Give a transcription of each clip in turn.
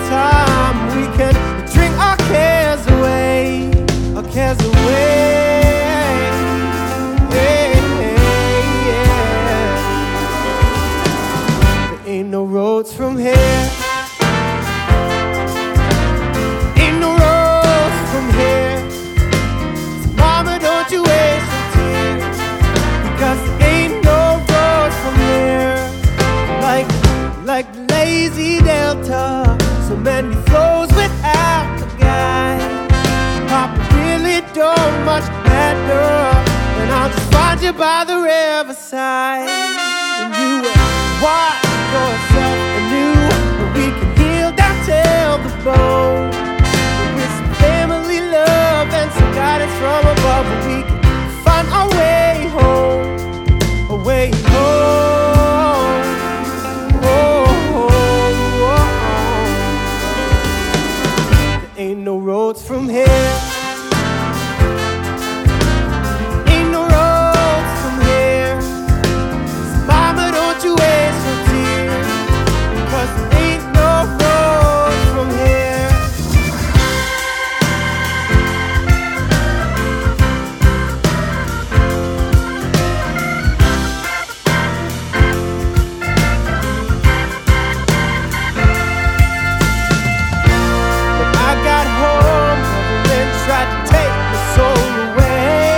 time we can drink our cares away, our cares away. Yeah, yeah. There ain't no roads from here. Ain't no roads from here. So mama, don't you waste your tears, because there ain't no roads from here. Like lazy Delta, so many flows without a guide. Papa really don't much matter, and I'll just find you by the riverside, and you will watch yourself anew, and we can heal down till the bone. With some family love and some guidance from above, and we can find our way home, a way home. Ain't no roads from here. Ain't no roads from here. So mama, don't you waste your tears, because there ain't no roads from here. Tried to take my soul away.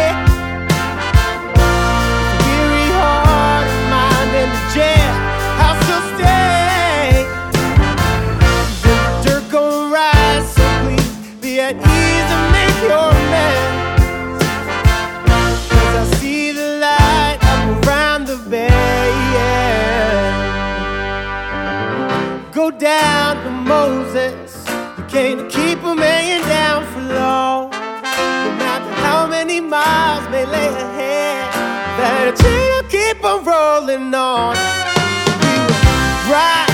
Weary heart and mind in the jail, I'll still stay. The dirt gon' rise, so please be at ease and make your amends, 'cause I see the light up around the bay. Yeah. Go down to Moses, you can't keep him hanging down for long. No matter how many miles may lay ahead, that train will keep on rolling on. We will ride